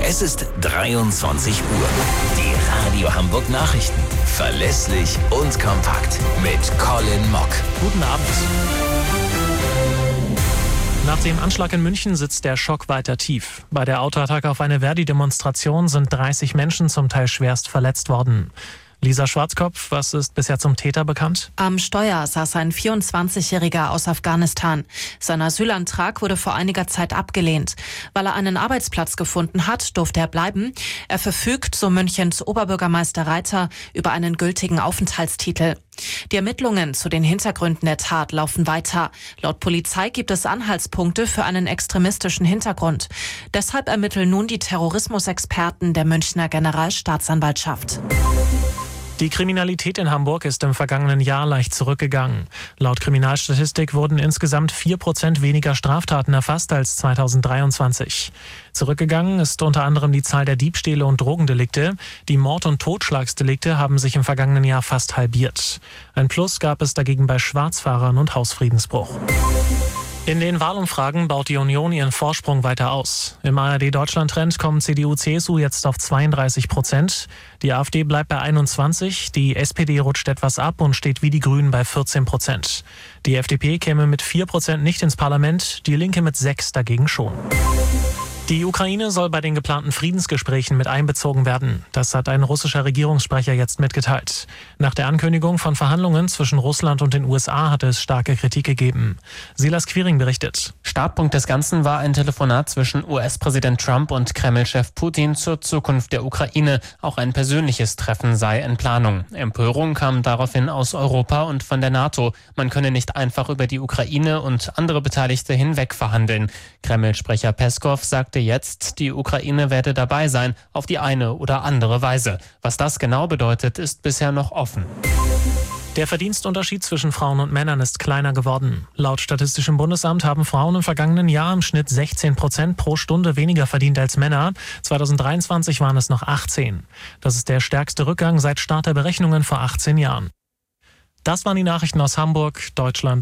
Es ist 23 Uhr. Die Radio Hamburg Nachrichten. Verlässlich und kompakt. Mit Colin Mock. Guten Abend. Nach dem Anschlag in München sitzt der Schock weiter tief. Bei der Autoattacke auf eine Verdi-Demonstration sind 30 Menschen zum Teil schwerst verletzt worden. Lisa Schwarzkopf, was ist bisher zum Täter bekannt? Am Steuer saß ein 24-Jähriger aus Afghanistan. Sein Asylantrag wurde vor einiger Zeit abgelehnt. Weil er einen Arbeitsplatz gefunden hat, durfte er bleiben. Er verfügt, so Münchens Oberbürgermeister Reiter, über einen gültigen Aufenthaltstitel. Die Ermittlungen zu den Hintergründen der Tat laufen weiter. Laut Polizei gibt es Anhaltspunkte für einen extremistischen Hintergrund. Deshalb ermitteln nun die Terrorismusexperten der Münchner Generalstaatsanwaltschaft. Die Kriminalität in Hamburg ist im vergangenen Jahr leicht zurückgegangen. Laut Kriminalstatistik wurden insgesamt 4% weniger Straftaten erfasst als 2023. Zurückgegangen ist unter anderem die Zahl der Diebstähle und Drogendelikte. Die Mord- und Totschlagsdelikte haben sich im vergangenen Jahr fast halbiert. Ein Plus gab es dagegen bei Schwarzfahrern und Hausfriedensbruch. In den Wahlumfragen baut die Union ihren Vorsprung weiter aus. Im ARD-Deutschland-Trend kommen CDU, CSU jetzt auf 32%. Die AfD bleibt bei 21%, die SPD rutscht etwas ab und steht wie die Grünen bei 14%. Die FDP käme mit 4% nicht ins Parlament, die Linke mit 6% dagegen schon. Die Ukraine soll bei den geplanten Friedensgesprächen mit einbezogen werden. Das hat ein russischer Regierungssprecher jetzt mitgeteilt. Nach der Ankündigung von Verhandlungen zwischen Russland und den USA hatte es starke Kritik gegeben. Silas Quiring berichtet. Startpunkt des Ganzen war ein Telefonat zwischen US-Präsident Trump und Kreml-Chef Putin zur Zukunft der Ukraine. Auch ein persönliches Treffen sei in Planung. Empörung kam daraufhin aus Europa und von der NATO. Man könne nicht einfach über die Ukraine und andere Beteiligte hinweg verhandeln. Kreml-Sprecher Peskov sagte jetzt, die Ukraine werde dabei sein, auf die eine oder andere Weise. Was das genau bedeutet, ist bisher noch offen. Der Verdienstunterschied zwischen Frauen und Männern ist kleiner geworden. Laut Statistischem Bundesamt haben Frauen im vergangenen Jahr im Schnitt 16% pro Stunde weniger verdient als Männer. 2023 waren es noch 18. Das ist der stärkste Rückgang seit Start der Berechnungen vor 18 Jahren. Das waren die Nachrichten aus Hamburg, Deutschland.